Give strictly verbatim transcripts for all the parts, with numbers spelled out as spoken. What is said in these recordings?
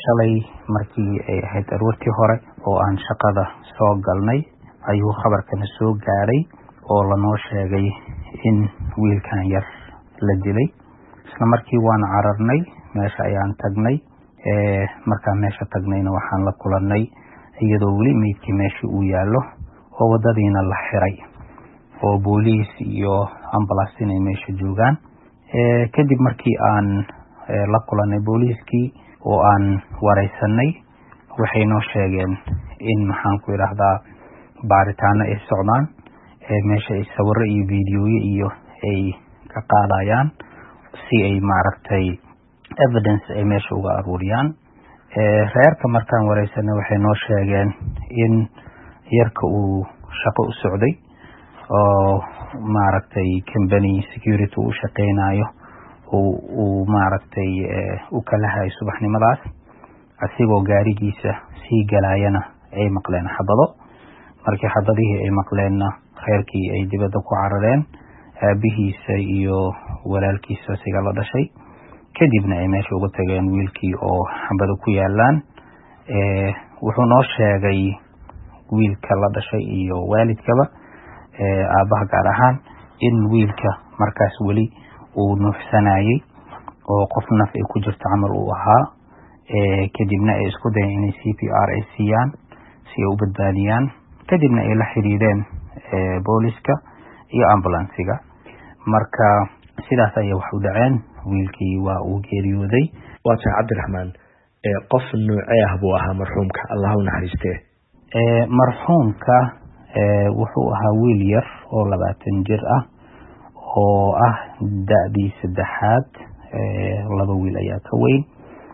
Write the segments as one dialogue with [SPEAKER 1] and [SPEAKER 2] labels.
[SPEAKER 1] shalay markii ay ahayd aroortii hore oo aan shaqada soo galnay ayuu khabarkana soo gaaray oo lanoo sheegay in wiilkan yar la dilay. isla markii waan cararnay, meesha ayaan tagnay. ee markaan meesha tagnayna waxaan la kulannay iyadoo weli meydkii meeshii uu yaallo oo wadadiina la xiray oo booliis iyo ambulance inay meesha joogaan. ee kadib markii aan la kulannay booliiskii oo aan wareysanay, waxay noo sheegeen in maxaan ku yiraahdaa baaritaano ay socdaan, ee meesha ay sawirro iyo fiidiyoyo iyo ay ka qaadayaan si ay maaragtay evidence ay meesha uga aruuriyaan. ee reerka markaan wareysanay waxay noo sheegeen in yarka uu shaqo u socday oo maaragtay company security u shaqeynayo oo uu maaragtay u kala hay subaxnimadaas asigoo gaarigiisa sii galayana ay maqleen xabado. markii xabadihii ay maqleenna reerkii ay dibadda ku carareen, aabihiisa iyo walaalkiisa siga la dhashay. kadibna ay meesha uga tageen wiilkii oo xabado ku yaalaan. ee wuxuu noo sheegay wiilka la dhashay iyo waalidkaba, ee aabaha gaar ahaan, in wiilka markaas weli uu nuuxsanayay oo qof naf ay ku jirto camal uu ahaa. ee kadibna ay isku dayeen inay C P R ay siiyaan si ay u badbaadiyaan. kadibna ay la xiriireen booliska iyo ambulansiga. marka sidaas ayay wax u dhaceen. wiilkii waa uu geeriyooday.
[SPEAKER 2] waa tahay Cabdiraxmaan, ee qof nuucee ah buu ahaa marxuumka? Allah u naxariistee.
[SPEAKER 1] ee marxuumka ee wuxuu ahaa wiil yar oo labaatan jir ah oo ah da'dii saddexaad. ee laba wiil ayaa ka weyn.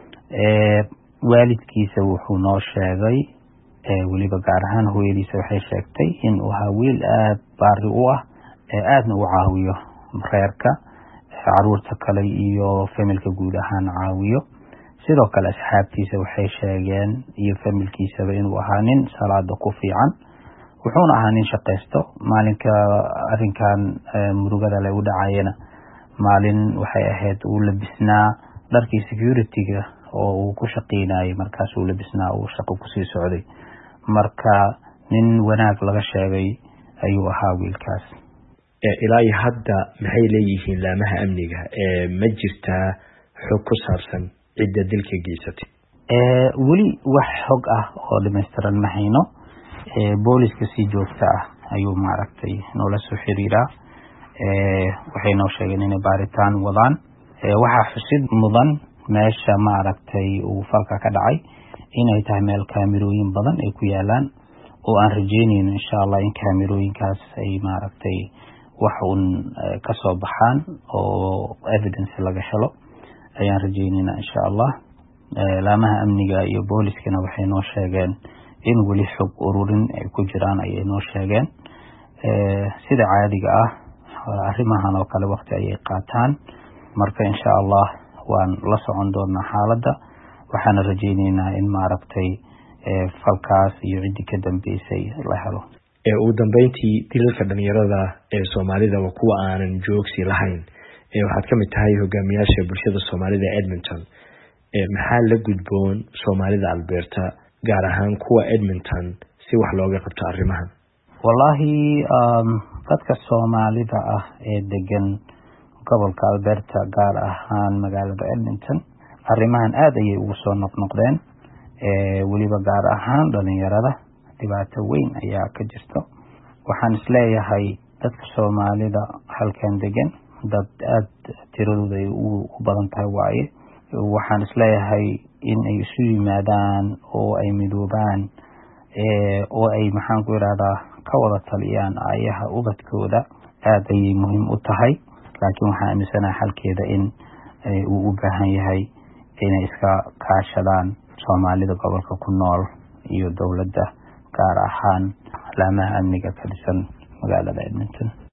[SPEAKER 1] ee waalidkiisa wuxuu noo sheegay, ee weliba gaar ahaan hooyadiisa waxay sheegtay in uu ahaa wiil aad baari u ah, ee aadna u caawiyo reerka, caruurta kale iyo familka guud ahaan caawiyo. sidoo kale asxaabtiisa waxay sheegeen iyo familkiisaba inuu ahaa nin salaada ku fiican, wuxuuna ahaa nin shaqaysto. maalinka arrinkan murugada leh u dhacayana maalin waxay ahayd uu labisnaa dharkii security-ga oo uu ku shaqeynayay, markaas uu labisnaa uu shaqo kusii socday. marka nin wanaag laga sheegay ayuu ahaa wiilkaas.
[SPEAKER 2] ilaa iyo hadda maxay leeyihiin laamaha amniga? ee ma jirtaa xog ku saabsan cidda dilka geysatay?
[SPEAKER 1] ee weli wax xog ah oo dhammaystiran ma hayno. ee booliska si joogto ah ayuu maaragtay noola soo xiriiraa. ee waxay noo sheegeen inay baaritaan wadaan. ee waxaa xusid mudan meesha maaragtay uu falka ka dhacay inay tahay meel kaamirooyin badan ay ku yaalaan, oo aan rajeynayno insha Allah in kaamirooyinkaas ay maaragtay wax uun ka soo baxaan oo evidence laga helo ayaan rajeynaynaa insha Allah. laamaha amniga iyo booliskana waxay noo sheegeen in weli xog ururin ay ku jiraan ayay noo sheegeen. sida caadiga ah arrimahan oo kale waqti ayay qaataan. marka insha Allah waan la socon doonaa xaaladda, waxaana rajeynaynaa in maaragtay falkaas iyo ciddi ka dambeysay la helo.
[SPEAKER 2] ee ugu dambeyntii, dilalka dhalinyarada ee Soomaalida waa kuwa aanan joogsi lahayn. ee waxaad ka mid tahay hogaamiyaasha bulshada Soomaalida ee Edmonton. ee maxaa la gudboon Soomaalida Alberta, gaar ahaan kuwa Edmonton, si wax looga qabto arrimahan?
[SPEAKER 1] wallahi um dadka Soomaalida ah ee degan gobolka Alberta, gaar ahaan magaalada Edmonton, arrimahan aad ayay ugu soo noqnoqdeen. ee weliba gaar ahaan dhalinyarada dhibaato weyn ayaa ka jirto. waxaan isleeyahay dadka Soomaalida halkan degan dad aad tiradooda ay u badan tahay waaye. waxaan isleeyahay in ay isu yimaadaan oo ay midoobaan, ee oo ay maxaan ku yiraahdaa ka wada taliyaan ayaha ubadkooda, aad ayay muhiim u tahay. laakiin waxaan aaminsanahay xalkeeda in uu u baahan yahay inay iska kaashadaan Soomaalida gobolka ku nool iyo dowladda, gaar ahaan laamaha amniga ka dhisan magaalada Edmonton.